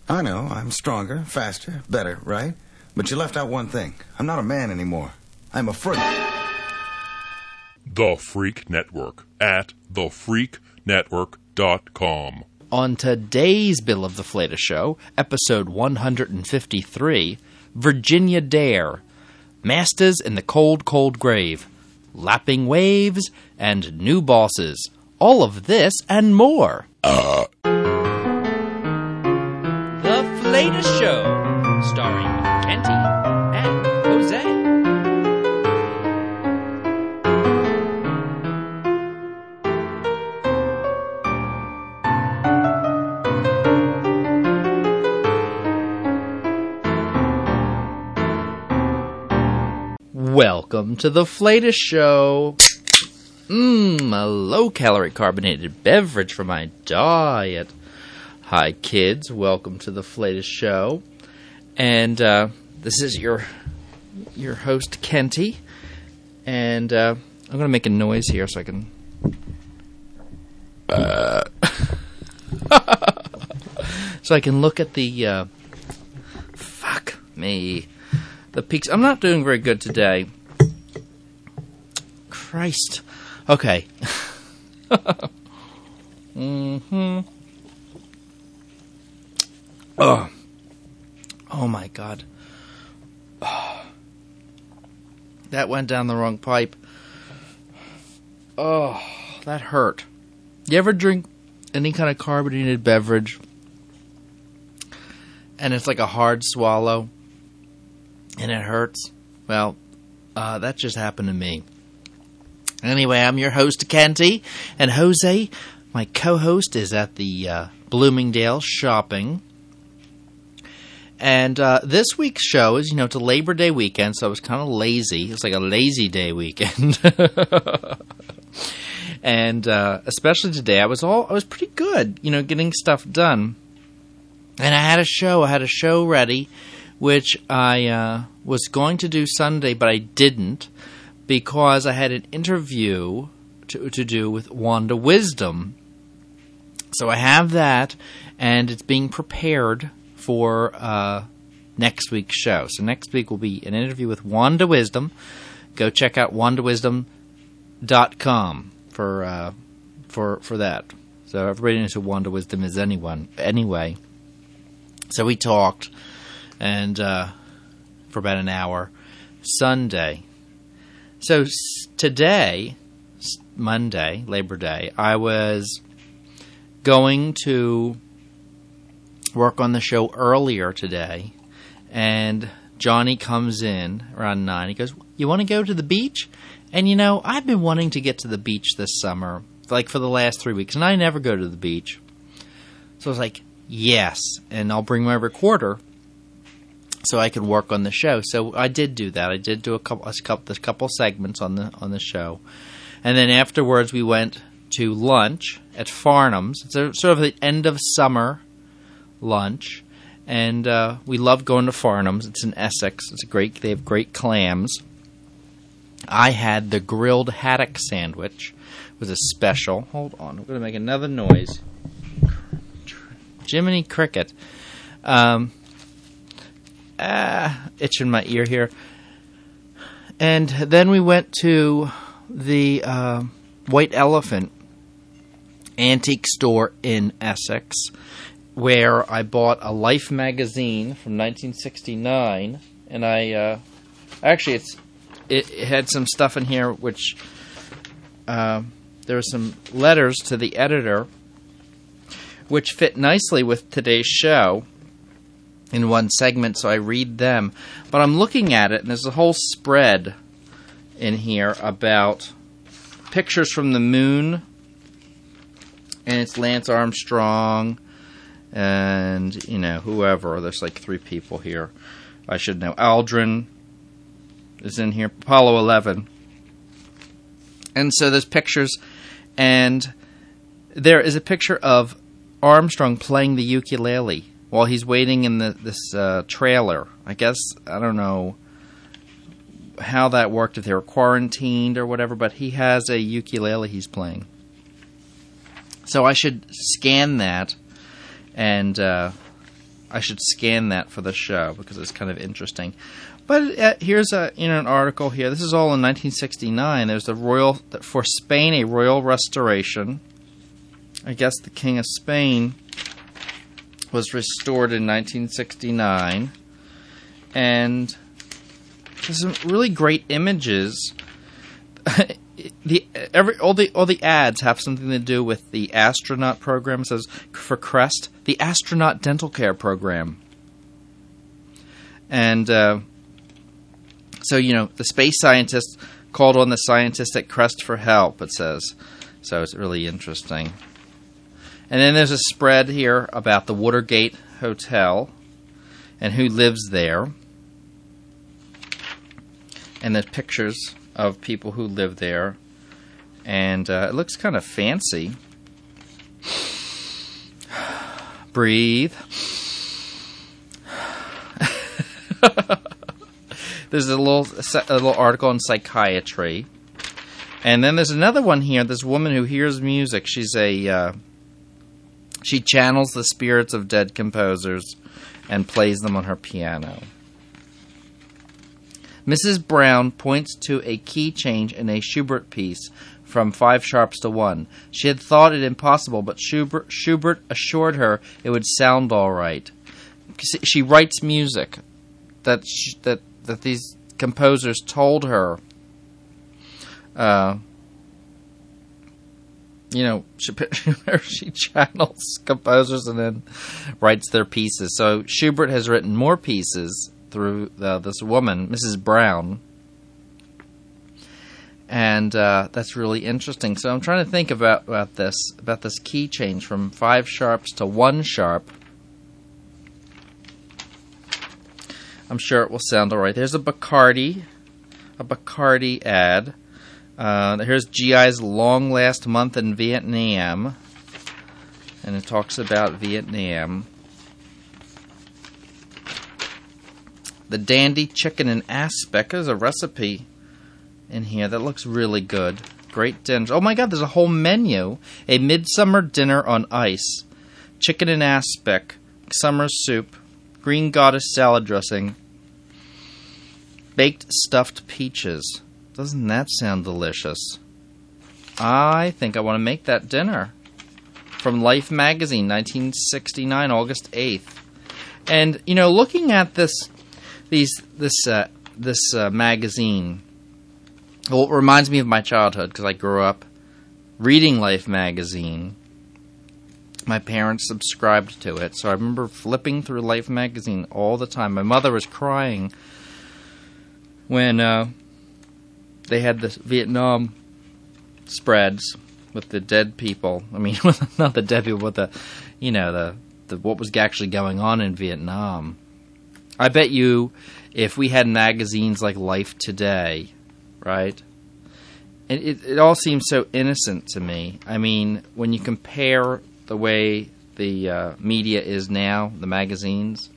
I know, I'm stronger, faster, better, right? But you left out one thing. I'm not a man anymore. I'm a freak. The Freak Network at thefreaknetwork.com. On today's Bill of the Flatus Show, episode 153, Virginia Dare, Masters in the Cold, Cold Grave, Lapping Waves, and New Bosses. All of this and more. The Flatus Show, starring Kenty and Jose. Welcome to the Flatus Show. A low-calorie carbonated beverage for my diet. Hi, kids. Welcome to the Flatus Show. And this is your host, Kenty. And I'm going to make a noise here so I can... so I can look at the... fuck me. The peaks. I'm not doing very good today. Christ. Okay. Oh my God. Oh. That went down the wrong pipe. Oh, that hurt. You ever drink any kind of carbonated beverage and it's like a hard swallow and it hurts? Well, that just happened to me. Anyway, I'm your host, Kenty, and Jose, my co-host, is at the Bloomingdale shopping. And this week's show is, it's a Labor Day weekend, so I was kind of lazy. It's like a lazy day weekend. And especially today, I was pretty good, getting stuff done. And I had a show ready, which I was going to do Sunday, but I didn't, because I had an interview to do with Wanda Wisdom. So I have that, and it's being prepared for next week's show. So next week will be an interview with Wanda Wisdom. Go check out wandawisdom.com for that. So everybody knows who Wanda Wisdom is anyway. So we talked, and for about an hour, Sunday. So today, Monday, Labor Day, I was going to work on the show earlier today, and Johnny comes in around 9. He goes, "You want to go to the beach?" And I've been wanting to get to the beach this summer, like for the last 3 weeks, and I never go to the beach. So I was like, yes, and I'll bring my recorder so I can work on the show. So I did do that. I did do a couple segments on the show, and then afterwards we went to lunch at Farnham's. It's sort of the end of summer lunch, and we love going to Farnham's. It's in Essex. They have great clams. I had the grilled haddock sandwich. It was a special. Hold on, I'm going to make another noise. Jiminy Cricket. Itching my ear here. And then we went to the White Elephant antique store in Essex, where I bought a Life magazine from 1969, and it had some stuff in here which there were some letters to the editor which fit nicely with today's show in one segment, so I read them. But I'm looking at it, and there's a whole spread in here about pictures from the moon, and it's Lance Armstrong and, whoever. There's like 3 people here. I should know. Aldrin is in here. Apollo 11. And so there's pictures, and there is a picture of Armstrong playing the ukulele while he's waiting in this trailer. I guess, I don't know how that worked, if they were quarantined or whatever, but he has a ukulele he's playing. So I should scan that and I should scan that for the show because it's kind of interesting. But here's an article here. This is all in 1969. There's for Spain, a royal restoration. I guess the King of Spain was restored in 1969, and there's some really great images. All the ads have something to do with the astronaut program. It says for Crest, the astronaut dental care program, and so the space scientists called on the scientists at Crest for help. It says, so it's really interesting. And then there's a spread here about the Watergate Hotel and who lives there. And there's pictures of people who live there. And it looks kind of fancy. Breathe. There's a little article on psychiatry. And then there's another one here. This woman who hears music. She channels the spirits of dead composers and plays them on her piano. Mrs. Brown points to a key change in a Schubert piece from 5 sharps to 1. She had thought it impossible, but Schubert assured her it would sound all right. She writes music that these composers told her. She channels composers and then writes their pieces. So Schubert has written more pieces through this woman, Mrs. Brown, and that's really interesting. So I'm trying to think about this key change from 5 sharps to 1 sharp. I'm sure it will sound all right. There's a Bacardi ad. Here's GI's long last month in Vietnam, and it talks about Vietnam. The Dandy Chicken and Aspic. There's a recipe in here that looks really good. Great dinner. Oh my God, there's a whole menu. A midsummer dinner on ice. Chicken and aspic. Summer soup. Green goddess salad dressing. Baked stuffed peaches. Doesn't that sound delicious? I think I want to make that dinner. From Life magazine, 1969, August 8th. And, looking at this magazine, well, it reminds me of my childhood because I grew up reading Life magazine. My parents subscribed to it, so I remember flipping through Life magazine all the time. My mother was crying when they had the Vietnam spreads with the dead people. I mean, not the dead people, but the what was actually going on in Vietnam. I bet you, if we had magazines like Life Today, right? It all seems so innocent to me. I mean, when you compare the way the media is now, the magazines,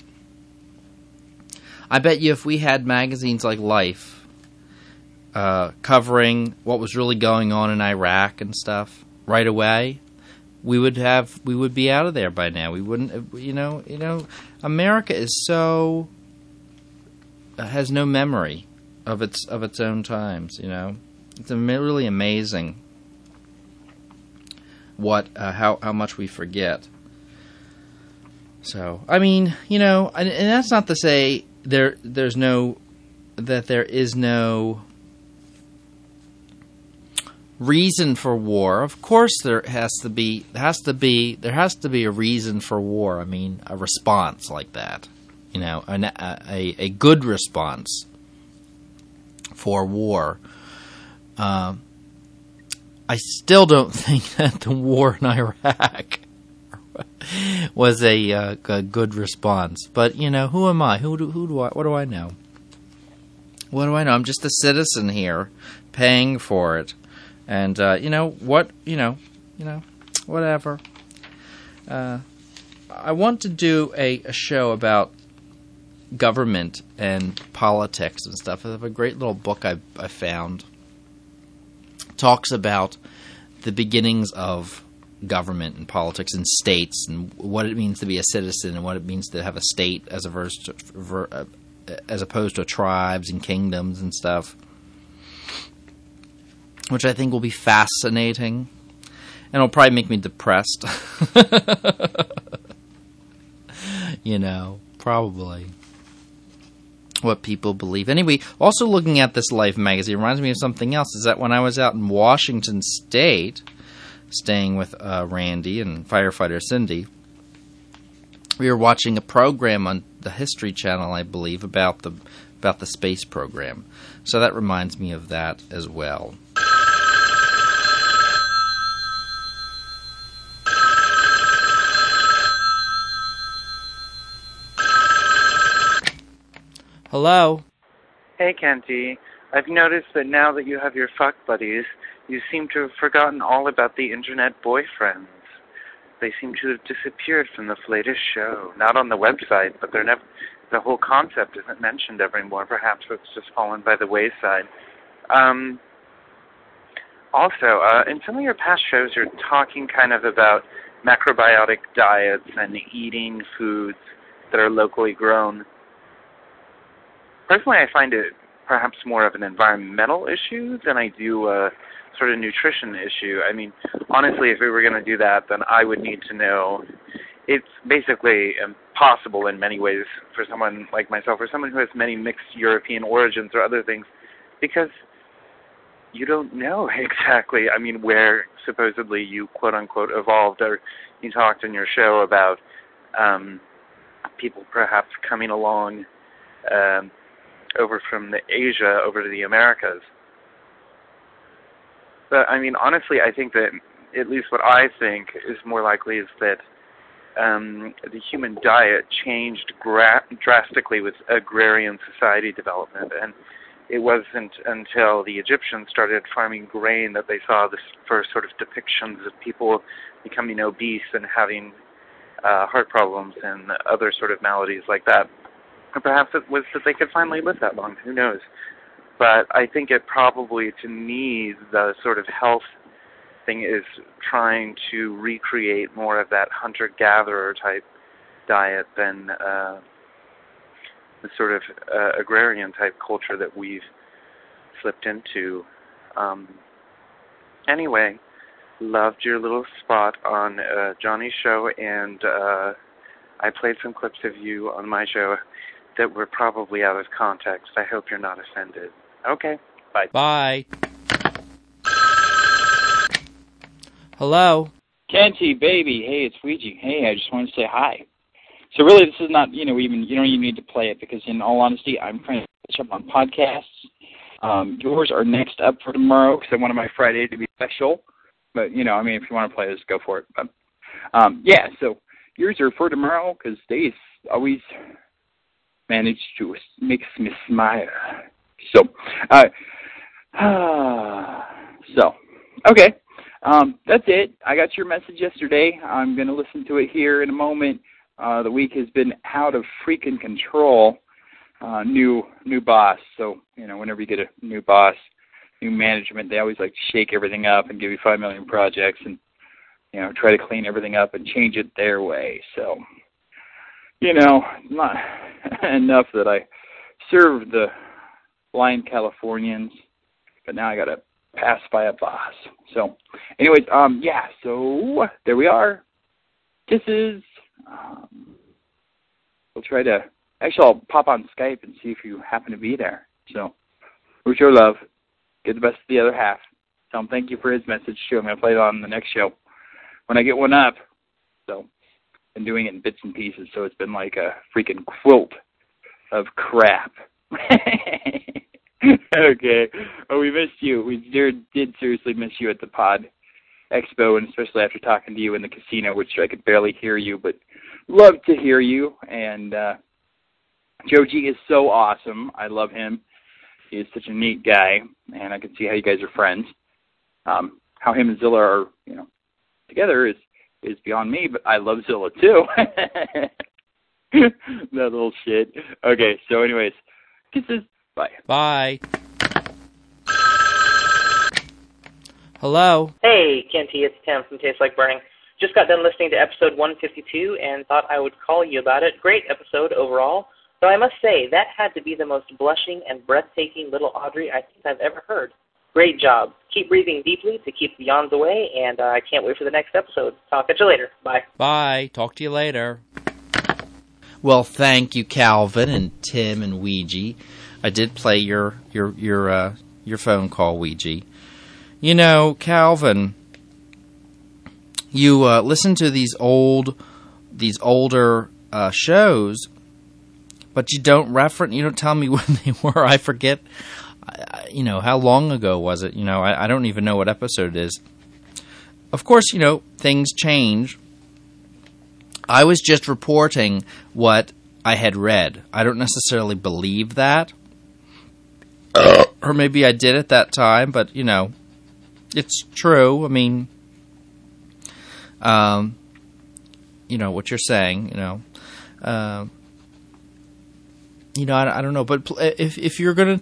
I bet you if we had magazines like Life covering what was really going on in Iraq and stuff right away, we would be out of there by now. We wouldn't, America is so has no memory of its own times. It's really amazing how much we forget. So I mean, and that's not to say there is no reason for war. Of course, there has to be a reason for war. I mean, a response like that, a good response for war. I still don't think that the war in Iraq was a good response. But who am I? What do I know? What do I know? I'm just a citizen here, paying for it. And, whatever. I want to do a show about government and politics and stuff. I have a great little book I found. Talks about the beginnings of government and politics and states and what it means to be a citizen and what it means to have a state as opposed to tribes and kingdoms and stuff, which I think will be fascinating. And it'll probably make me depressed. Probably. What people believe. Anyway, also looking at this Life magazine reminds me of something else, is that when I was out in Washington State, staying with Randy and firefighter Cindy, we were watching a program on the History Channel, I believe, about the space program. So that reminds me of that as well. Hello? Hey, Kenty. I've noticed that now that you have your fuck buddies, you seem to have forgotten all about the internet boyfriends. They seem to have disappeared from the latest show. Not on the website, but the whole concept isn't mentioned anymore. Perhaps it's just fallen by the wayside. Also, in some of your past shows, you're talking kind of about macrobiotic diets and eating foods that are locally grown. Personally, I find it perhaps more of an environmental issue than I do a sort of nutrition issue. I mean, honestly, if we were going to do that, then I would need to know. It's basically impossible in many ways for someone like myself or someone who has many mixed European origins or other things, because you don't know exactly, where supposedly you quote-unquote evolved, or you talked in your show about people perhaps coming along over from Asia over to the Americas. But, honestly, I think that at least what I think is more likely is that the human diet changed drastically with agrarian society development, and it wasn't until the Egyptians started farming grain that they saw the first sort of depictions of people becoming obese and having heart problems and other sort of maladies like that. Or perhaps it was that they could finally live that long. Who knows? But I think it probably, to me, the sort of health thing is trying to recreate more of that hunter-gatherer type diet than the sort of agrarian type culture that we've slipped into. Anyway, loved your little spot on Johnny's show, and I played some clips of you on my show that were probably out of context. I hope you're not offended. Okay, bye. Bye. Hello? Kenty, baby. Hey, it's Ouija. Hey, I just wanted to say hi. So really, this is not, you don't even need to play it, because in all honesty, I'm trying to catch up on podcasts. Yours are next up for tomorrow, because I wanted my Friday to be special. But, if you want to play this, go for it. But, so yours are for tomorrow, because they always manage to make me smile. So, okay. That's it. I got your message yesterday. I'm going to listen to it here in a moment. The week has been out of freaking control. New boss. So, whenever you get a new boss, new management, they always like to shake everything up and give you 5 million projects and, try to clean everything up and change it their way. So, not enough that I served the blind Californians, but now I got to pass by a boss. So, anyways, so there we are. Kisses. We'll try to, actually, I'll pop on Skype and see if you happen to be there. So, with your love, get the best of the other half. Tell him thank you for his message, too. I'm going to play it on the next show when I get one up. So, been doing it in bits and pieces, so it's been like a freaking quilt of crap. Okay. Oh, we missed you. We did seriously miss you at the Pod Expo, and especially after talking to you in the casino, which I could barely hear you, but love to hear you. And Joe G is so awesome. I love him. He is such a neat guy, and I can see how you guys are friends. How him and Zilla are, together is beyond me, but I love Zilla too. That little shit. Okay, so anyways, kisses. Bye. Bye. Hello? Hey, Kenty, it's Tim from Tastes Like Burning. Just got done listening to episode 152 and thought I would call you about it. Great episode overall. Though I must say, that had to be the most blushing and breathtaking little Audrey I think I've ever heard. Great job. Keep breathing deeply to keep the yawns away, and I can't wait for the next episode. Talk at you later. Bye. Bye. Talk to you later. Well, thank you, Calvin and Tim and Ouija. I did play your phone call, Ouija. You know, Calvin, you listen to these older shows, but you don't tell me when they were. I forget, how long ago was it? I don't even know what episode it is. Of course, things change. I was just reporting what I had read. I don't necessarily believe that. Or maybe I did at that time, but, it's true. I mean, what you're saying, I don't know, but if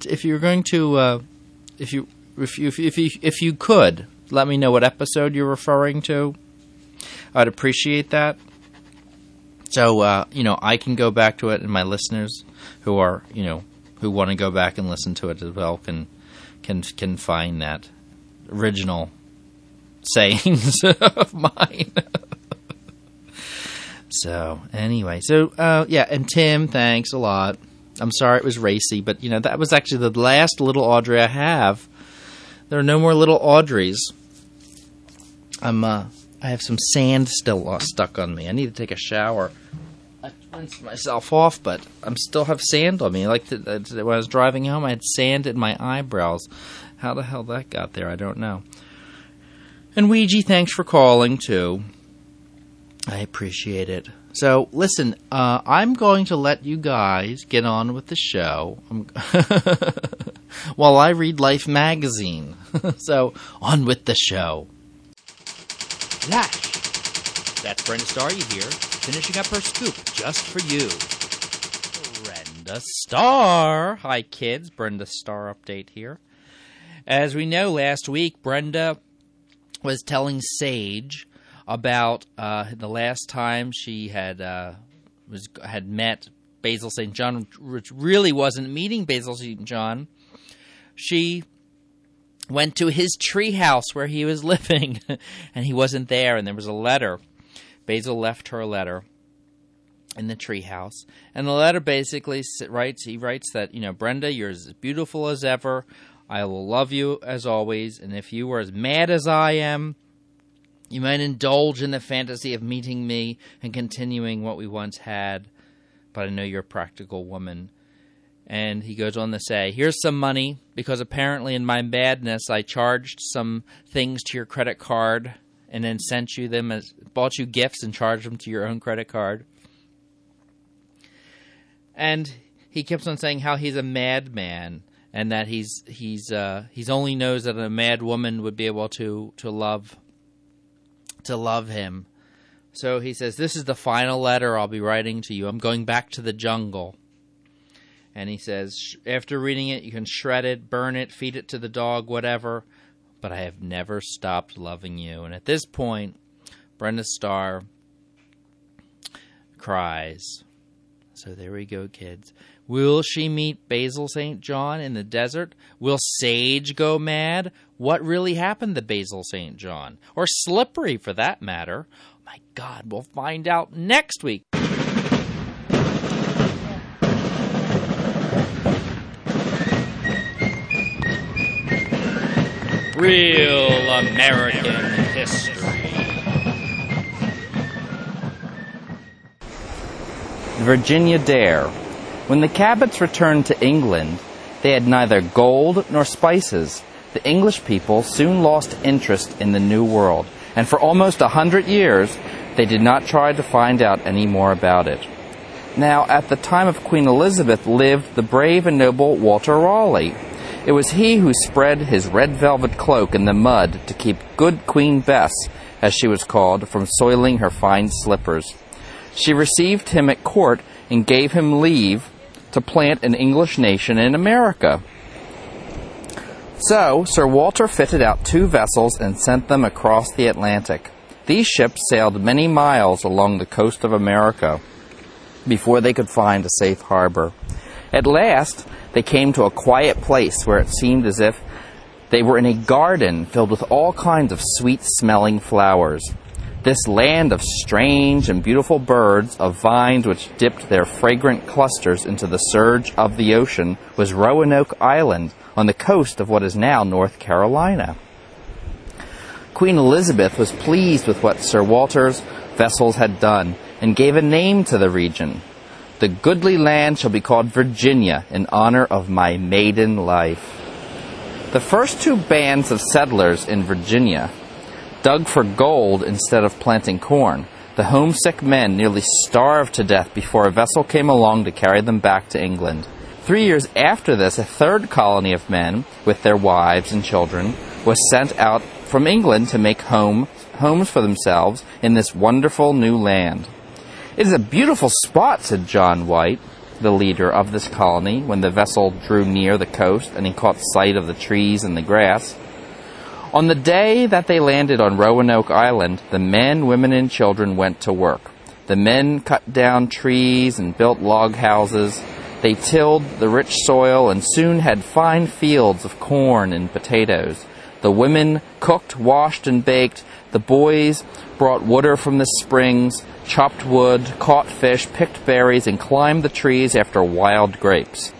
you could let me know what episode you're referring to, I'd appreciate that. So I can go back to it, and my listeners who are who want to go back and listen to it as well can find that original sayings of mine. So anyway, and Tim, thanks a lot. I'm sorry it was racy, but that was actually the last little Audrey I have. There are no more little Audreys. I have some sand still stuck on me. I need to take a shower. I rinsed myself off, but I still have sand on me. When I was driving home, I had sand in my eyebrows. How the hell that got there, I don't know. And Ouija, thanks for calling, too. I appreciate it. So, listen, I'm going to let you guys get on with the show while I read Life magazine. So, on with the show. Lash. That's Brenda Starr you hear, finishing up her scoop just for you. Brenda Starr. Hi, kids. Brenda Starr update here. As we know, last week, Brenda was telling Sage about the last time she had met Basil St. John, which really wasn't meeting Basil St. John. She went to his treehouse where he was living, and he wasn't there, and there was a letter. Basil left her a letter in the treehouse, and the letter basically writes that, Brenda, you're as beautiful as ever. I will love you as always, and if you were as mad as I am, you might indulge in the fantasy of meeting me and continuing what we once had, but I know you're a practical woman. And he goes on to say, here's some money, because apparently in my madness I charged some things to your credit card and then bought you gifts and charged them to your own credit card. And he keeps on saying how he's a madman and that he's only knows that a mad woman would be able to love him. So he says, this is the final letter I'll be writing to you. I'm going back to the jungle. And he says, after reading it, you can shred it, burn it, feed it to the dog, whatever. But I have never stopped loving you. And at this point, Brenda Starr cries. So there we go, kids. Will she meet Basil St. John in the desert? Will Sage go mad? What really happened to Basil St. John? Or Slippery, for that matter? Oh my God, we'll find out next week. Real American History. Virginia Dare. When the Cabots returned to England, they had neither gold nor spices. The English people soon lost interest in the New World, and for almost 100 years, they did not try to find out any more about it. Now, at the time of Queen Elizabeth lived the brave and noble Walter Raleigh. It was he who spread his red velvet cloak in the mud to keep good Queen Bess, as she was called, from soiling her fine slippers. She received him at court and gave him leave to plant an English nation in America. So, Sir Walter fitted out 2 vessels and sent them across the Atlantic. These ships sailed many miles along the coast of America before they could find a safe harbor. At last, they came to a quiet place where it seemed as if they were in a garden filled with all kinds of sweet-smelling flowers. This land of strange and beautiful birds, of vines which dipped their fragrant clusters into the surge of the ocean, was Roanoke Island, on the coast of what is now North Carolina. Queen Elizabeth was pleased with what Sir Walter's vessels had done, and gave a name to the region. The goodly land shall be called Virginia, in honor of my maiden life. The first two bands of settlers in Virginia dug for gold instead of planting corn. The homesick men nearly starved to death before a vessel came along to carry them back to England. 3 years after this, a third colony of men, with their wives and children, was sent out from England to make homes for themselves in this wonderful new land. "It is a beautiful spot," said John White, the leader of this colony, when the vessel drew near the coast and he caught sight of the trees and the grass. On the day that they landed on Roanoke Island, the men, women, and children went to work. The men cut down trees and built log houses. They tilled the rich soil and soon had fine fields of corn and potatoes. The women cooked, washed, and baked. The boys brought water from the springs, chopped wood, caught fish, picked berries, and climbed the trees after wild grapes.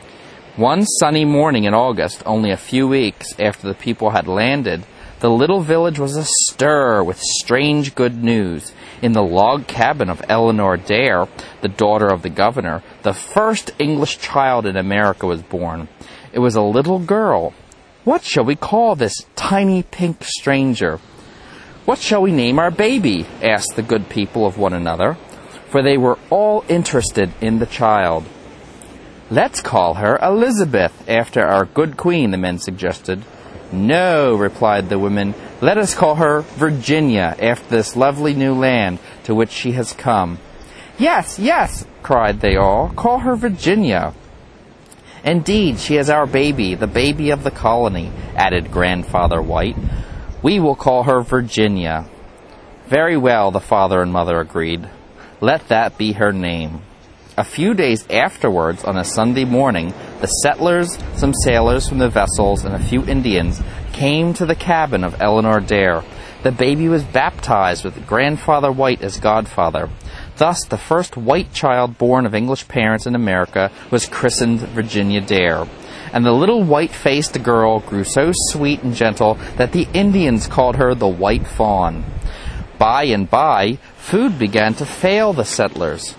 One sunny morning in August, only a few weeks after the people had landed, the little village was astir with strange good news. In the log cabin of Eleanor Dare, the daughter of the governor, the first English child in America was born. It was a little girl. "What shall we call this tiny pink stranger? What shall we name our baby?" asked the good people of one another, for they were all interested in the child. "Let's call her Elizabeth, after our good queen," the men suggested. "No," replied the women, "let us call her Virginia, after this lovely new land to which she has come." "Yes, yes," cried they all, "call her Virginia." "Indeed, she is our baby, the baby of the colony," added Grandfather White. "We will call her Virginia." "Very well," the father and mother agreed. "Let that be her name." A few days afterwards, on a Sunday morning, the settlers, some sailors from the vessels, and a few Indians came to the cabin of Eleanor Dare. The baby was baptized with Grandfather White as godfather. Thus, the first white child born of English parents in America was christened Virginia Dare. And the little white-faced girl grew so sweet and gentle that the Indians called her the White Fawn. By and by, food began to fail the settlers.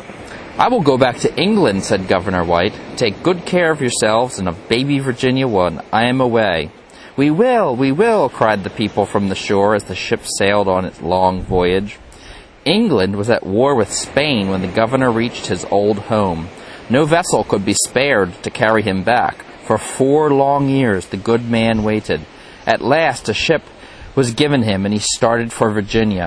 "I will go back to England," said Governor White. "Take good care of yourselves and of baby Virginia when I am away." We will," cried the people from the shore as the ship sailed on its long voyage. England was at war with Spain when the governor reached his old home. No vessel could be spared to carry him back. For 4 long years the good man waited. At last a ship was given him, and he started for Virginia.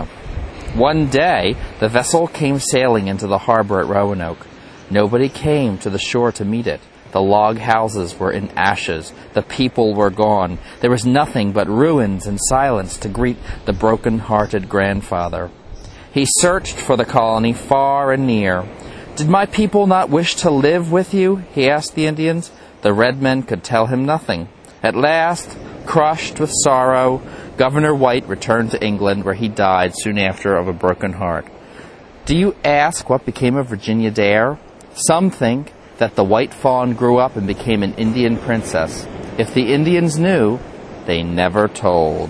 One day, the vessel came sailing into the harbor at Roanoke. Nobody came to the shore to meet it. The log houses were in ashes. The people were gone. There was nothing but ruins and silence to greet the broken-hearted grandfather. He searched for the colony far and near. "Did my people not wish to live with you?" he asked the Indians. The red men could tell him nothing. At last, crushed with sorrow, Governor White returned to England, where he died soon after of a broken heart. Do you ask what became of Virginia Dare? Some think that the White Fawn grew up and became an Indian princess. If the Indians knew, they never told.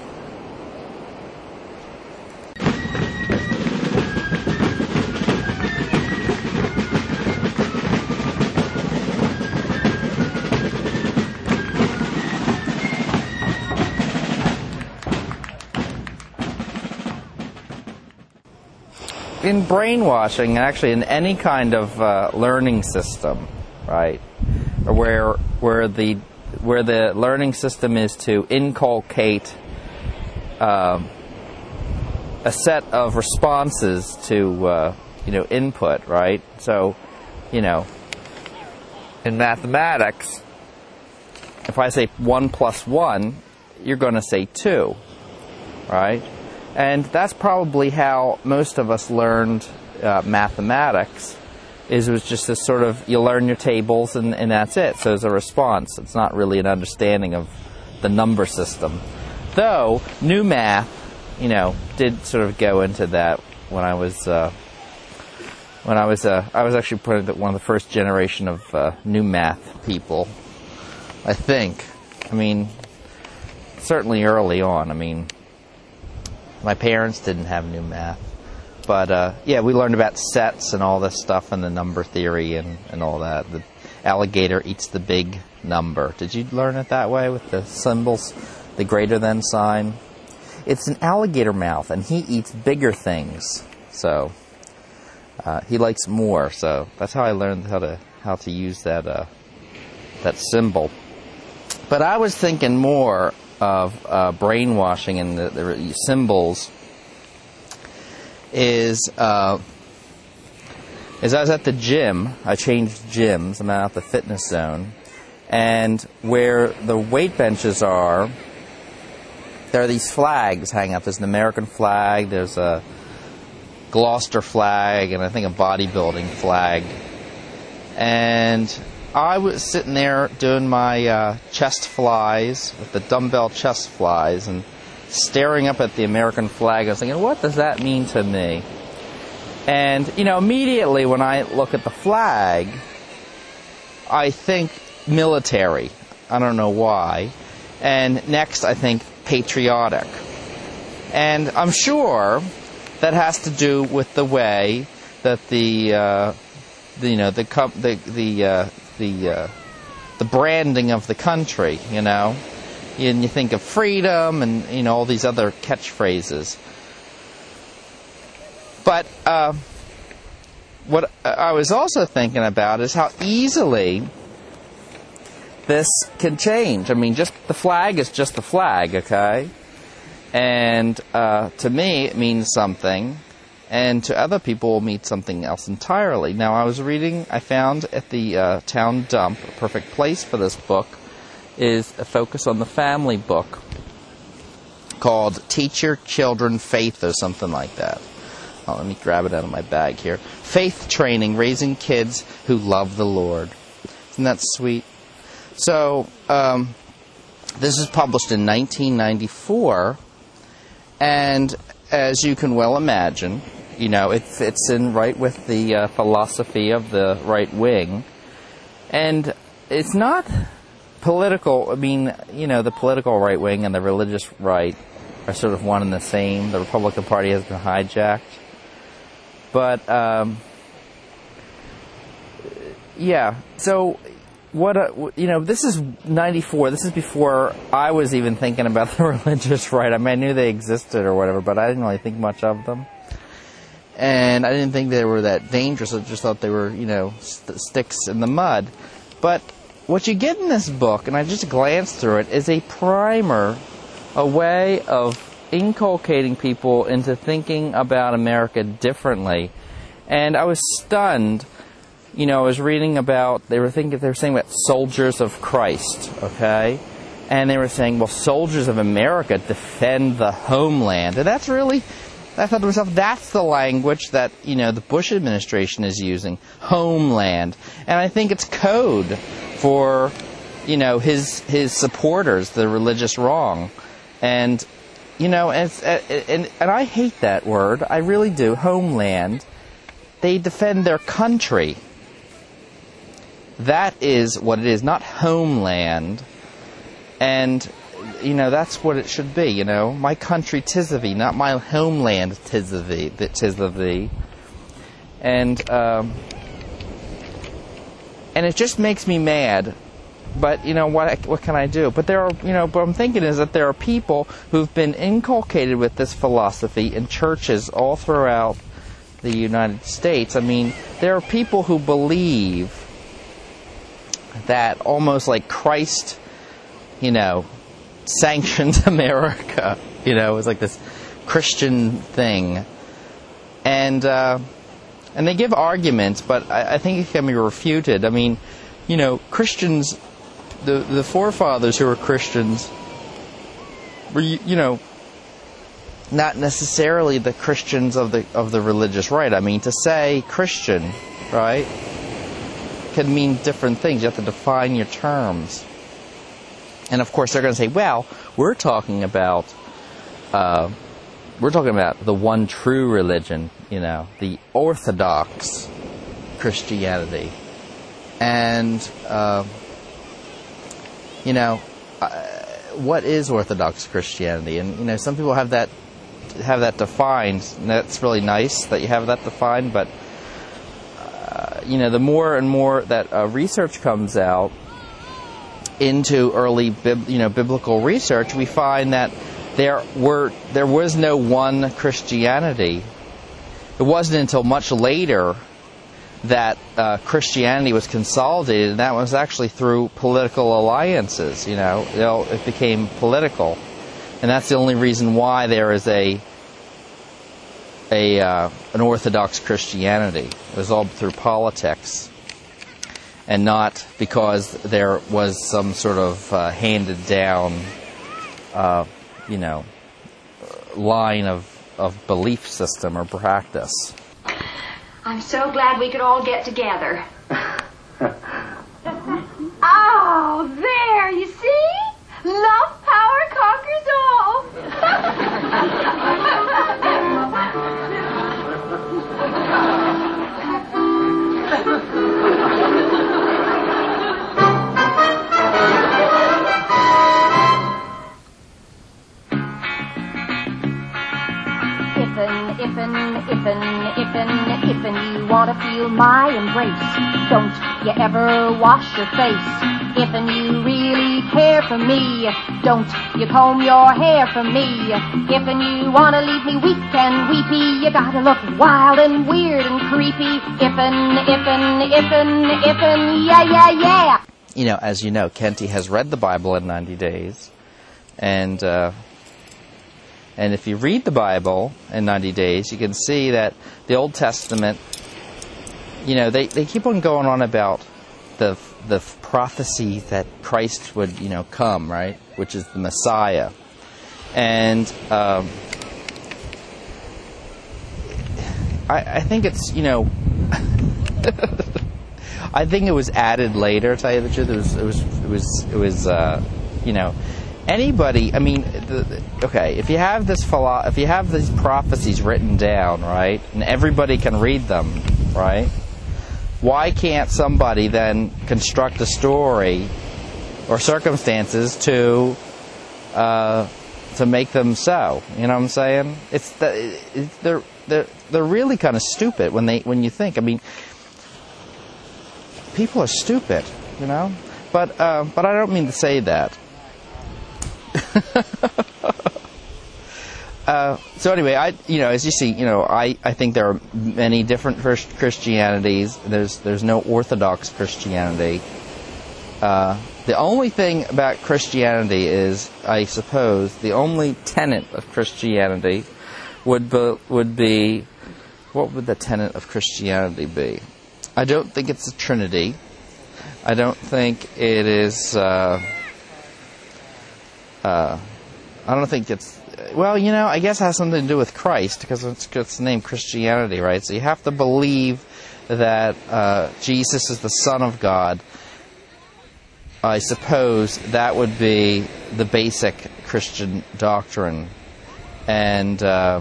In brainwashing, actually in any kind of learning system, right, where the learning system is to inculcate a set of responses to input, right? So, in mathematics, if I say 1 + 1, you're going to say 2, right? And that's probably how most of us learned mathematics. It was just this sort of, you learn your tables and that's it. So it's a response. It's not really an understanding of the number system. Though, new math, did sort of go into that when I was actually one of the first generation of new math people, I think. Certainly early on. My parents didn't have new math. But, we learned about sets and all this stuff and the number theory and all that. The alligator eats the big number. Did you learn it that way with the symbols, the greater than sign? It's an alligator mouth, and he eats bigger things. So, he likes more. So that's how I learned how to use that symbol. But I was thinking more of brainwashing and the symbols is I was at the gym. I changed gyms. I'm out at the fitness zone. And where the weight benches are, there are these flags hanging up. There's an American flag, there's a Gloucester flag, and I think a bodybuilding flag. And I was sitting there doing my chest flies, with the dumbbell chest flies, and staring up at the American flag. I was thinking, what does that mean to me? And, immediately when I look at the flag, I think military. I don't know why. And next I think patriotic. And I'm sure that has to do with the way that the branding of the country, and you think of freedom and all these other catchphrases. But what I was also thinking about is how easily this can change. Just the flag is just the flag, okay? And to me it means something, and to other people it will mean something else entirely. Now I found at the town dump, a perfect place for this book is a focus on the family book called Teach Your Children Faith or something like that. Oh, let me grab it out of my bag here. Faith Training, Raising Kids Who Love the Lord. Isn't that sweet? So, this is published in 1994, and as you can well imagine, it fits in right with the philosophy of the right wing, and it's not political. The political right wing and the religious right are sort of one and the same. The Republican Party has been hijacked. But, so this is 94. This is before I was even thinking about the religious right. I knew they existed or whatever, but I didn't really think much of them. And I didn't think they were that dangerous. I just thought they were, sticks in the mud. But what you get in this book, and I just glanced through it, is a primer, a way of inculcating people into thinking about America differently. And I was stunned. I was reading about, they were saying about soldiers of Christ, okay? And they were saying, well, soldiers of America defend the homeland. And that's really, I thought to myself, that's the language that, the Bush administration is using, homeland. And I think it's code for, his supporters, the religious wrong. And, and I hate that word. I really do. Homeland. They defend their country. That is what it is, not homeland. And, that's what it should be, My country, 'tis of thee, not my homeland, 'tis of thee. And it just makes me mad. But, what can I do? But there are, what I'm thinking is that there are people who've been inculcated with this philosophy in churches all throughout the United States. There are people who believe that almost like Christ, sanctioned America. It was like this Christian thing. And they give arguments, but I think it can be refuted. Christians, the forefathers who were Christians were, not necessarily the Christians of the religious right. I mean, to say Christian, right, can mean different things. You have to define your terms. And of course, they're going to say, "Well, we're talking about the one true religion, the Orthodox Christianity." And what is Orthodox Christianity? And some people have that defined, and that's really nice that you have that defined. But the more and more that research comes out into early biblical research, we find that there was no one Christianity. It wasn't until much later that Christianity was consolidated, and that was actually through political alliances. It became political, and that's the only reason why there is an Orthodox Christianity. It was all through politics, and not because there was some sort of handed down, line of belief system or practice. I'm so glad we could all get together. Oh, there, you see? Love power conquers all. If you want to feel my embrace, don't you ever wash your face. If you really care for me, don't you comb your hair for me. If you want to leave me weak and weepy, you gotta look wild and weird and creepy. Yeah. As you know, Kenty has read the Bible in 90 days, and if you read the Bible in 90 days, you can see that the Old Testament, they keep on going on about the prophecy that Christ would, come, right, which is the Messiah. And I think it's, I think it was added later, to tell you the truth. It was anybody, I mean, if you have if you have these prophecies written down, right, and everybody can read them, right, why can't somebody then construct a story or circumstances to make them so? You know what I'm saying? They're really kind of stupid when you think. I mean, people are stupid, but I don't mean to say that. So anyway, as you see, I think there are many different Christianities. There's no Orthodox Christianity. The only thing about Christianity is, I suppose, the only tenet of Christianity would be, what would the tenet of Christianity be? I don't think it's the Trinity. I don't think it is. I don't think it's. Well, I guess it has something to do with Christ, because it's named Christianity, right? So you have to believe that Jesus is the Son of God. I suppose that would be the basic Christian doctrine, and the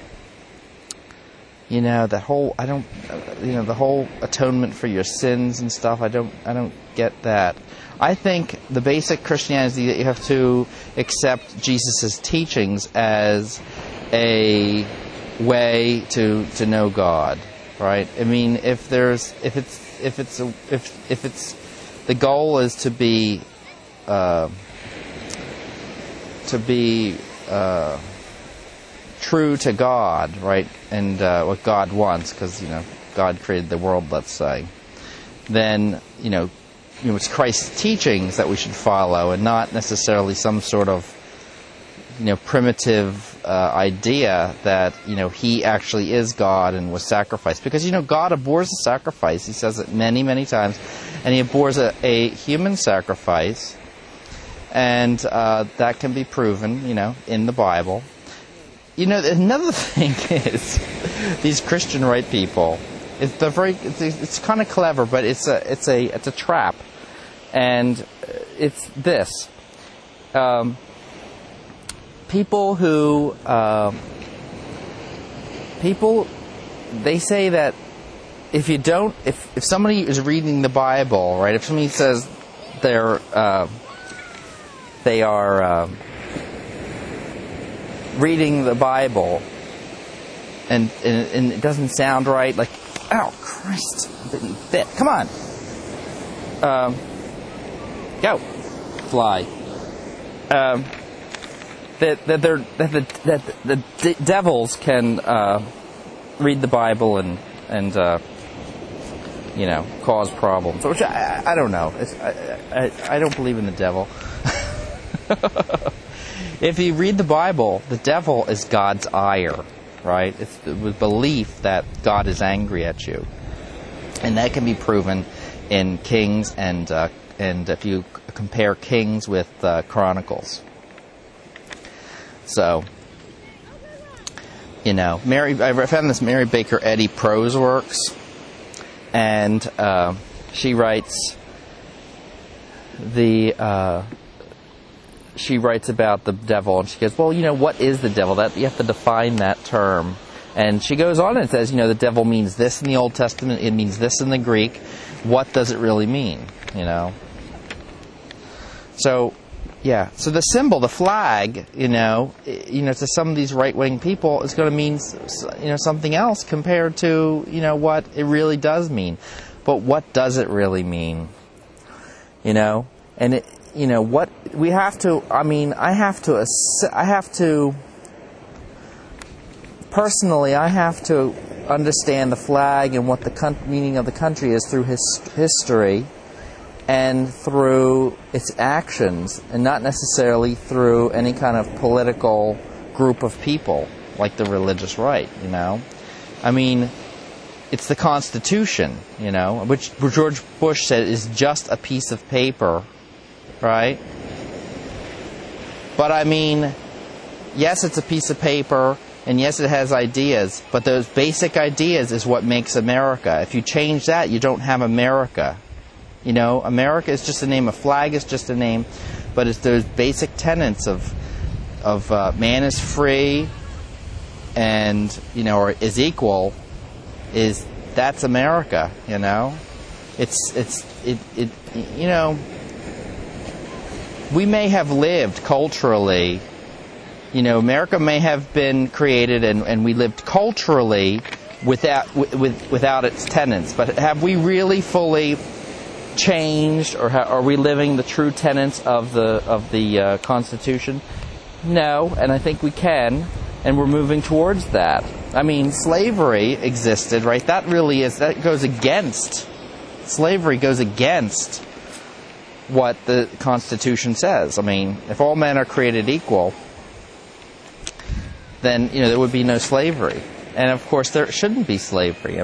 whole the whole atonement for your sins and stuff. I don't get that. I think the basic Christianity is that you have to accept Jesus' teachings as a way to know God, right? I mean, if it's the goal is to be true to God, right? And what God wants, because God created the world, let's say. Then it's Christ's teachings that we should follow, and not necessarily some sort of primitive idea that he actually is God and was sacrificed. Because God abhors a sacrifice. He says it many, many times, and he abhors a human sacrifice, and that can be proven in the Bible. another thing is these Christian right people. It's kind of clever, but it's a trap, and it's this. People they say that if somebody is reading the Bible, right? If somebody says they are reading the Bible, and it doesn't sound right, like, oh Christ, bit. Come on, go, fly. That the devils can read the Bible and cause problems. Which I don't know. I don't believe in the devil. If you read the Bible, the devil is God's ire, right? It's the belief that God is angry at you, and that can be proven in Kings and if you compare Kings with Chronicles. So, I found this Mary Baker Eddy prose works, and she writes about the devil, and she goes, well, what is the devil? That you have to define that term. And she goes on and says, the devil means this in the Old Testament, it means this in the Greek. What does it really mean? So, yeah. So the symbol, the flag, to some of these right-wing people, is going to mean, something else compared to, what it really does mean. But what does it really mean? And it, what we have to. I have to. Personally, I have to understand the flag and what the meaning of the country is through history and through its actions, and not necessarily through any kind of political group of people like the religious right, it's the Constitution, which George Bush said is just a piece of paper, right? But yes, it's a piece of paper, and yes, it has ideas, but those basic ideas is what makes America. If you change that, you don't have America. America is just a name, a flag is just a name, but it's those basic tenets of man is free and, or is equal, that's America, we may have lived culturally, America may have been created and we lived culturally without its tenets, but have we really fully changed, or are we living the true tenets of the Constitution? No, and I think we can, and we're moving towards that. Slavery existed, right? Slavery goes against what the Constitution says. If all men are created equal, then, there would be no slavery. And of course, there shouldn't be slavery.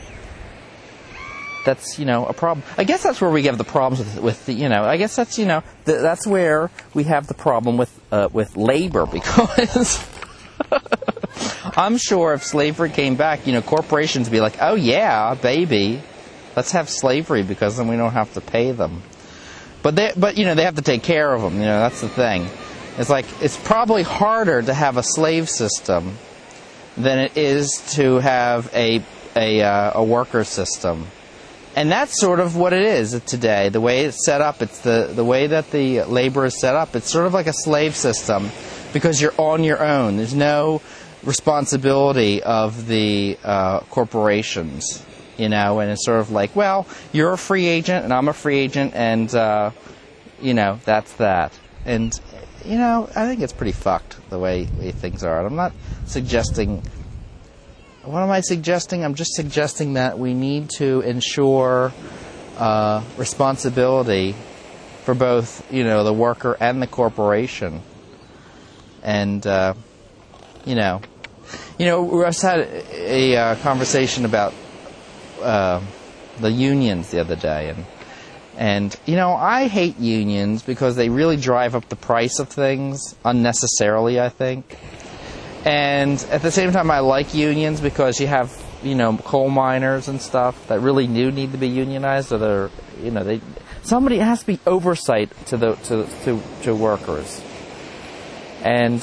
That's, a problem. I guess that's where we have the problems with the, I guess that's, that's where we have the problem with labor, because I'm sure if slavery came back, corporations would be like, oh yeah, baby, let's have slavery because then we don't have to pay them. But they have to take care of them, that's the thing. It's like, it's probably harder to have a slave system than it is to have a worker system. And that's sort of what it is today. The way it's set up, it's the way that the labor is set up. It's sort of like a slave system because you're on your own. There's no responsibility of the corporations, and it's sort of like, well, you're a free agent and I'm a free agent, and that's that. And I think it's pretty fucked the way things are. And I'm not suggesting. What am I suggesting? I'm just suggesting that we need to ensure responsibility for both, the worker and the corporation. And, we just had a conversation about the unions the other day, and I hate unions because they really drive up the price of things unnecessarily, I think. And at the same time, I like unions because you have, coal miners and stuff that really do need to be unionized, or they're, somebody has to be oversight to workers. And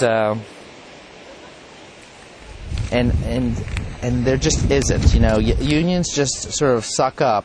there just isn't, unions just sort of suck up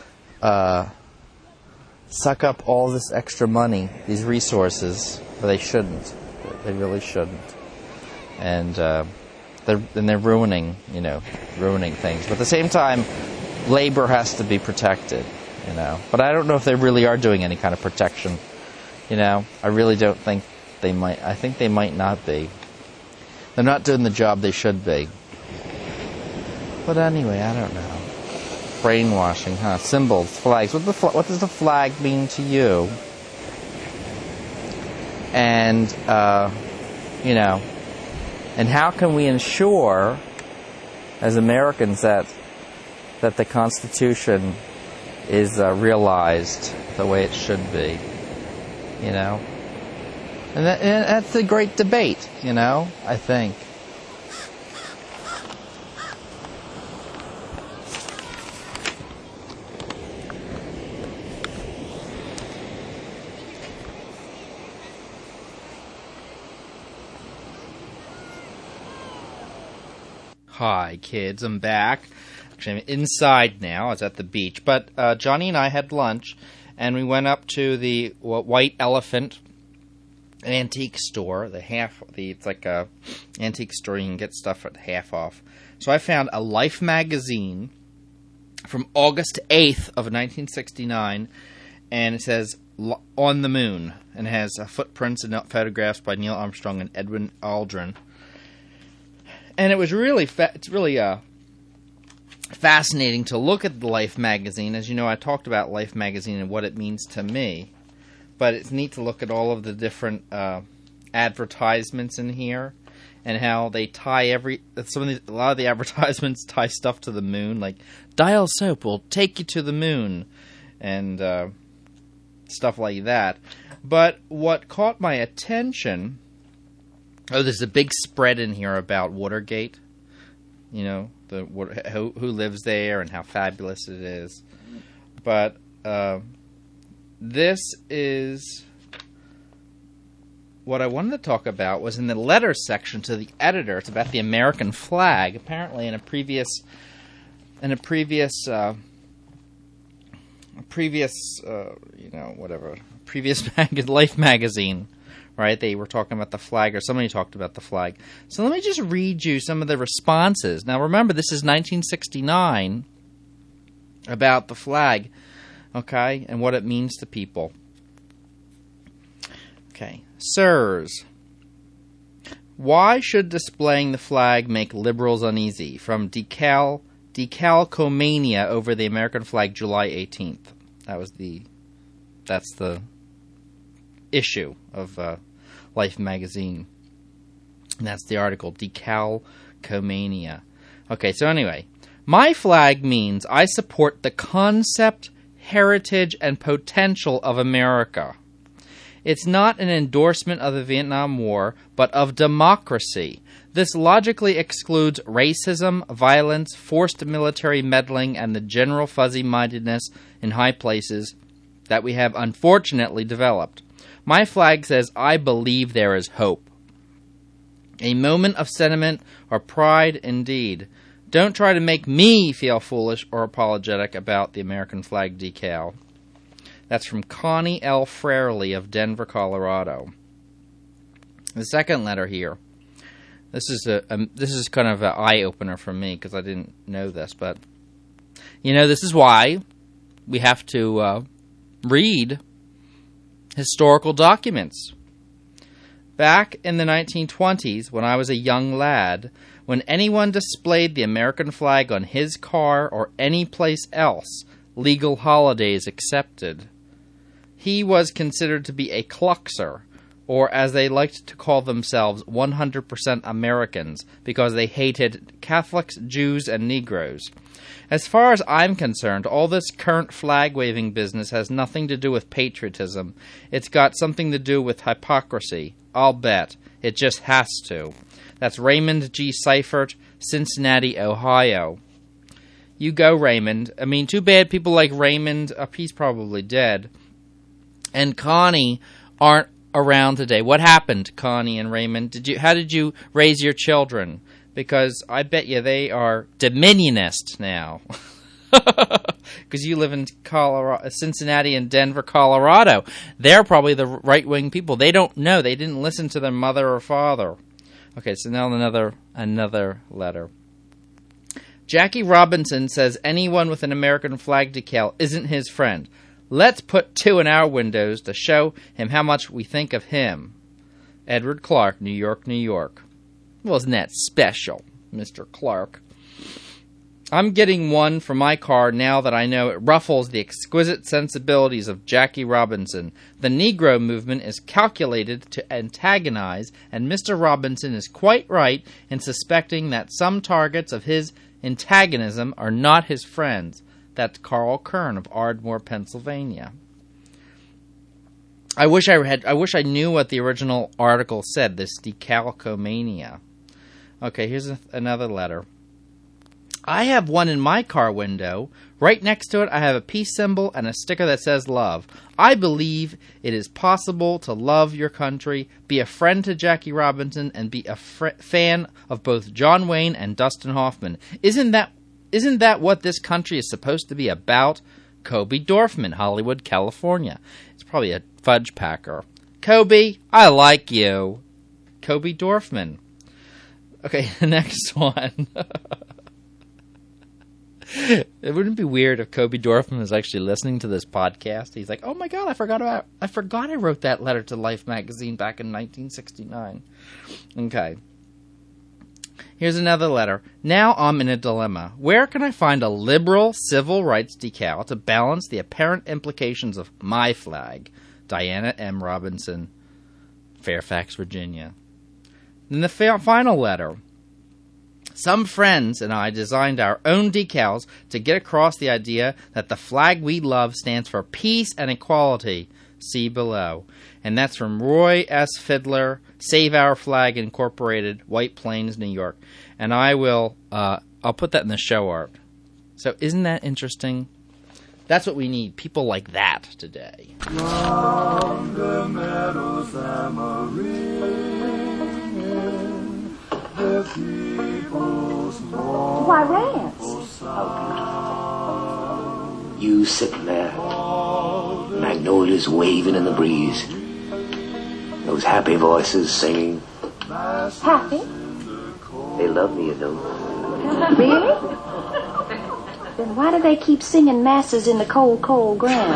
all this extra money, these resources, but they shouldn't. They really shouldn't. And they're ruining things. But at the same time, labor has to be protected, But I don't know if they really are doing any kind of protection, I really don't think they might. I think they might not be. They're not doing the job they should be. But anyway, I don't know. Brainwashing, huh? Symbols, flags. What does the flag mean to you? And, and how can we ensure, as Americans, that the Constitution is realized the way it should be? And that's the great debate, I think. Hi, kids. I'm back. Actually, I'm inside now. I was at the beach. But Johnny and I had lunch, and we went up to the White Elephant antique store. It's like a antique store. You can get stuff at half off. So I found a Life magazine from August 8th of 1969, and it says On the Moon, and it has footprints and photographs by Neil Armstrong and Edwin Aldrin. And it was really, fascinating to look at the Life magazine. As you know, I talked about Life magazine and what it means to me. But it's neat to look at all of the different advertisements in here, and how they tie a lot of the advertisements tie stuff to the moon, like Dial soap will take you to the moon, and stuff like that. But what caught my attention. Oh, there's a big spread in here about Watergate. Who lives there and how fabulous it is. But this is what I wanted to talk about. Was in the letter section to the editor. It's about the American flag. Apparently, in a previous Life magazine. Right, they were talking about the flag, or somebody talked about the flag. So let me just read you some of the responses. Now remember, this is 1969, about the flag, okay, and what it means to people. Okay, sirs, why should displaying the flag make liberals uneasy? From Decalcomania over the American flag, July 18th. That's the issue of Life magazine. And that's the article, Decalcomania. Okay, so anyway, my flag means I support the concept, heritage, and potential of America. It's not an endorsement of the Vietnam War, but of democracy. This logically excludes racism, violence, forced military meddling, and the general fuzzy-mindedness in high places that we have unfortunately developed. My flag says, I believe there is hope. A moment of sentiment or pride indeed. Don't try to make me feel foolish or apologetic about the American flag decal. That's from Connie L. Frarley of Denver, Colorado. The second letter here. This is kind of an eye-opener for me because I didn't know this. But, this is why we have to read historical documents. Back in the 1920s, when I was a young lad, when anyone displayed the American flag on his car or any place else, legal holidays accepted, he was considered to be a Kluxer, or as they liked to call themselves, 100% Americans, because they hated Catholics, Jews, and Negroes. As far as I'm concerned, all this current flag-waving business has nothing to do with patriotism. It's got something to do with hypocrisy. I'll bet. It just has to. That's Raymond G. Seifert, Cincinnati, Ohio. You go, Raymond. I mean, too bad people like Raymond, he's probably dead, and Connie aren't around today. What happened, Connie and Raymond? How did you raise your children? Because I bet you they are Dominionist now. Because you live in Cincinnati and Denver, Colorado. They're probably the right-wing people. They don't know. They didn't listen to their mother or father. Okay, so now another letter. Jackie Robinson says anyone with an American flag decal isn't his friend. Let's put 2 in our windows to show him how much we think of him. Edward Clark, New York, New York. Well, isn't that special, Mr. Clark? I'm getting one for my car now that I know it ruffles the exquisite sensibilities of Jackie Robinson. The Negro movement is calculated to antagonize, and Mr. Robinson is quite right in suspecting that some targets of his antagonism are not his friends. That's Carl Kern of Ardmore, Pennsylvania. I wish I knew what the original article said, this decalcomania. Okay, here's another letter. I have one in my car window. Right next to it, I have a peace symbol and a sticker that says love. I believe it is possible to love your country, be a friend to Jackie Robinson, and be a fan of both John Wayne and Dustin Hoffman. Isn't that what this country is supposed to be about? Kobe Dorfman, Hollywood, California. It's probably a fudge packer. Kobe, I like you. Kobe Dorfman. Okay, the next one. It wouldn't be weird if Kobe Dorfman was actually listening to this podcast. He's like, oh my God, I forgot I wrote that letter to Life magazine back in 1969. Okay. Here's another letter. Now I'm in a dilemma. Where can I find a liberal civil rights decal to balance the apparent implications of my flag? Diana M. Robinson, Fairfax, Virginia. Then the final letter. Some friends and I designed our own decals to get across the idea that the flag we love stands for peace and equality. See below. And that's from Roy S. Fiddler, Save Our Flag Incorporated, White Plains, New York. And I'll put that in the show art. So isn't that interesting? That's what we need, people like that today. From the meadows the people's why, Rance? Oh. You sitting there, magnolias waving in the breeze, those happy voices singing. Happy? They love me, you know. Really? Then why do they keep singing masses in the cold, cold ground?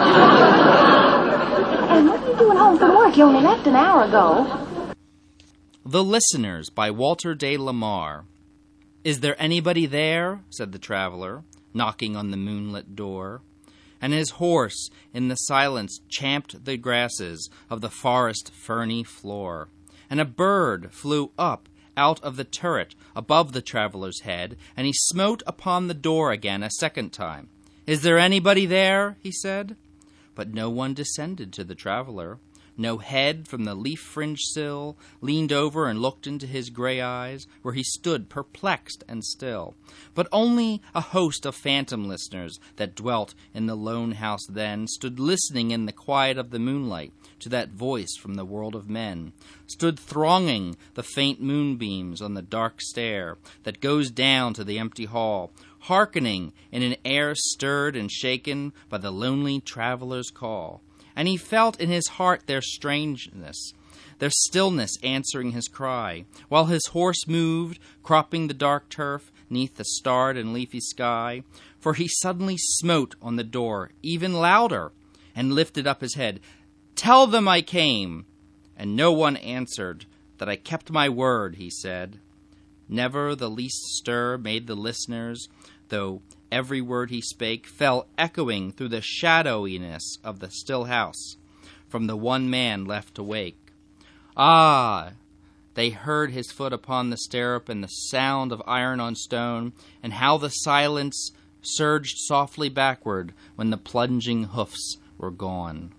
And what are you doing home from work? You only left an hour ago. The Listeners by Walter de la Mare. Is there anybody there? Said the traveler, knocking on the moonlit door. And his horse in the silence champed the grasses of the forest ferny floor. And a bird flew up out of the turret above the traveler's head, and he smote upon the door again a second time. Is there anybody there? He said. But no one descended to the traveler. No head from the leaf-fringed sill leaned over and looked into his gray eyes, where he stood perplexed and still. But only a host of phantom listeners that dwelt in the lone house then stood listening in the quiet of the moonlight to that voice from the world of men, stood thronging the faint moonbeams on the dark stair that goes down to the empty hall, hearkening in an air stirred and shaken by the lonely traveler's call. And he felt in his heart their strangeness, their stillness answering his cry, while his horse moved, cropping the dark turf neath the starred and leafy sky. For he suddenly smote on the door even louder, and lifted up his head. Tell them I came. And no one answered. That I kept my word, he said. Never the least stir made the listeners, though every word he spake fell echoing through the shadowiness of the still house, from the one man left awake. Ah! They heard his foot upon the stirrup and the sound of iron on stone, and how the silence surged softly backward when the plunging hoofs were gone.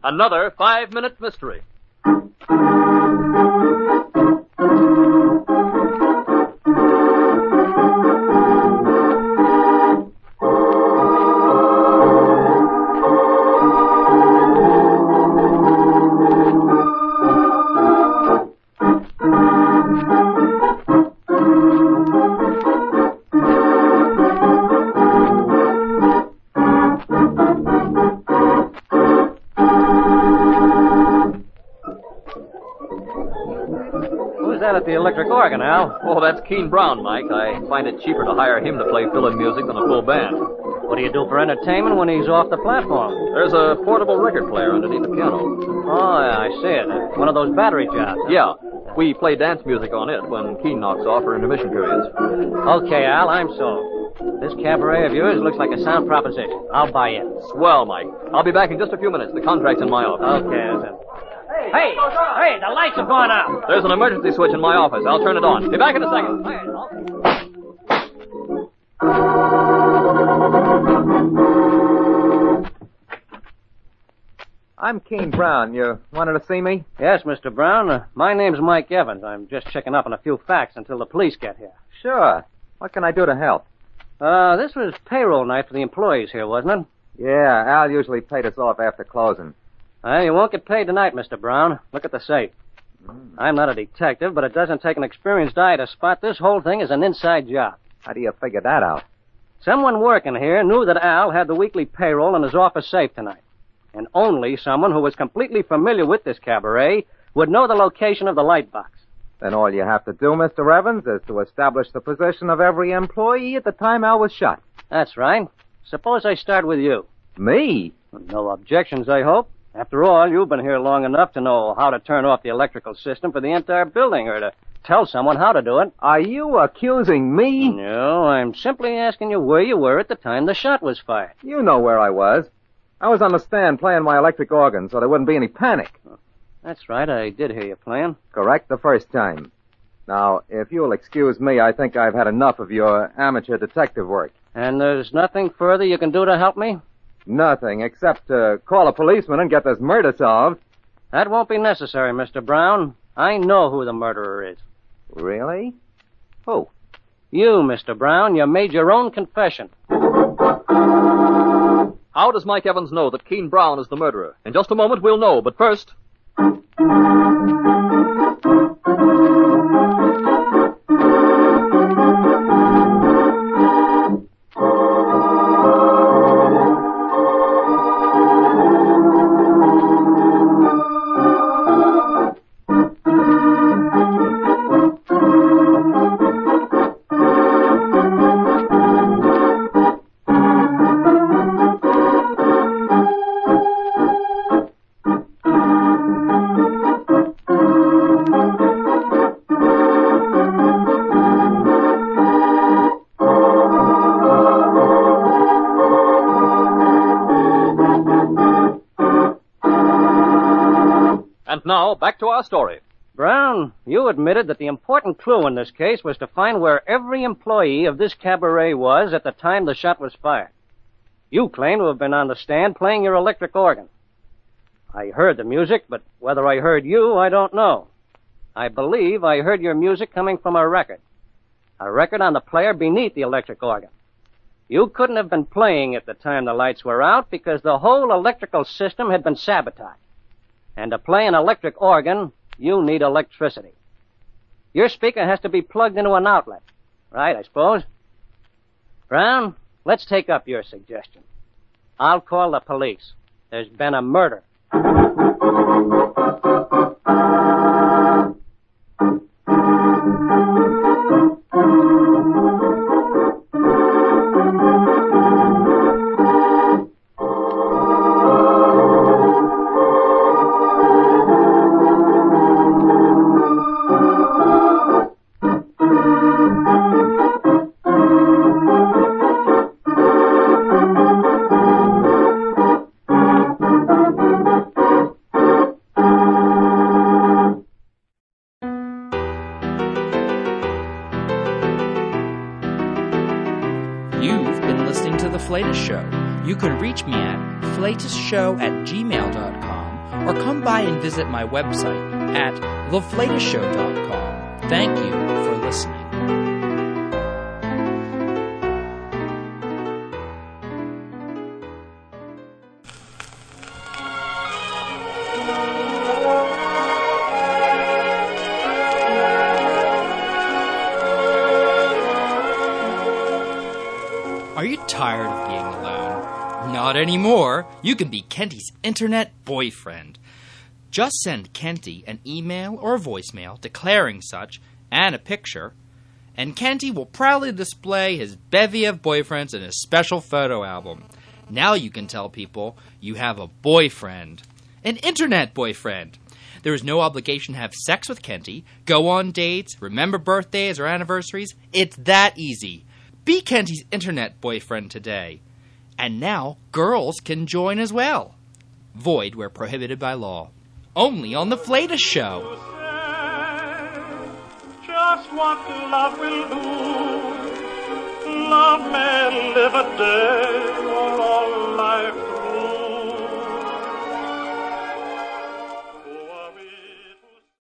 Another 5-minute mystery. At the electric organ, Al. Oh, that's Keen Brown, Mike. I find it cheaper to hire him to play fill-in music than a full band. What do you do for entertainment when he's off the platform? There's a portable record player underneath the piano. Oh, yeah, I see it. One of those battery jobs. Huh? Yeah. We play dance music on it when Keen knocks off for intermission periods. Okay, Al, I'm sold. This cabaret of yours looks like a sound proposition. I'll buy in. Swell, Mike. I'll be back in just a few minutes. The contract's in my office. Okay, that's it. Hey, the lights have gone out. There's an emergency switch in my office. I'll turn it on. Be back in a second. I'm Keen Brown. You wanted to see me? Yes, Mr. Brown. My name's Mike Evans. I'm just checking up on a few facts until the police get here. Sure. What can I do to help? This was payroll night for the employees here, wasn't it? Yeah, Al usually paid us off after closing. You won't get paid tonight, Mr. Brown. Look at the safe. I'm not a detective, but it doesn't take an experienced eye to spot this whole thing as an inside job. How do you figure that out? Someone working here knew that Al had the weekly payroll in his office safe tonight. And only someone who was completely familiar with this cabaret would know the location of the light box. Then all you have to do, Mr. Evans, is to establish the position of every employee at the time Al was shot. That's right. Suppose I start with you. Me? No objections, I hope. After all, you've been here long enough to know how to turn off the electrical system for the entire building, or to tell someone how to do it. Are you accusing me? No, I'm simply asking you where you were at the time the shot was fired. You know where I was. I was on the stand playing my electric organ so there wouldn't be any panic. That's right, I did hear you playing. Correct the first time. Now, if you'll excuse me, I think I've had enough of your amateur detective work. And there's nothing further you can do to help me? Nothing, except to call a policeman and get this murder solved. That won't be necessary, Mr. Brown. I know who the murderer is. Really? Who? You, Mr. Brown. You made your own confession. How does Mike Evans know that Keen Brown is the murderer? In just a moment, we'll know, but first... Now, back to our story. Brown, you admitted that the important clue in this case was to find where every employee of this cabaret was at the time the shot was fired. You claim to have been on the stand playing your electric organ. I heard the music, but whether I heard you, I don't know. I believe I heard your music coming from a record on the player beneath the electric organ. You couldn't have been playing at the time the lights were out because the whole electrical system had been sabotaged. And to play an electric organ, you need electricity. Your speaker has to be plugged into an outlet. Right, I suppose? Brown, let's take up your suggestion. I'll call the police. There's been a murder. Flatus Show. You can reach me at flaitusshow@gmail.com or come by and visit my website at theflatushow.com. Thank you for listening. Are you tired of being alone? Not anymore. You can be Kenty's internet boyfriend. Just send Kenty an email or a voicemail declaring such and a picture, and Kenty will proudly display his bevy of boyfriends in his special photo album. Now you can tell people you have a boyfriend, an internet boyfriend. There is no obligation to have sex with Kenty, go on dates, remember birthdays or anniversaries. It's that easy. Be Kenty's internet boyfriend today. And now girls can join as well. Void where prohibited by law. Only on The Flatus Show. Just what love will do. Love may live a day.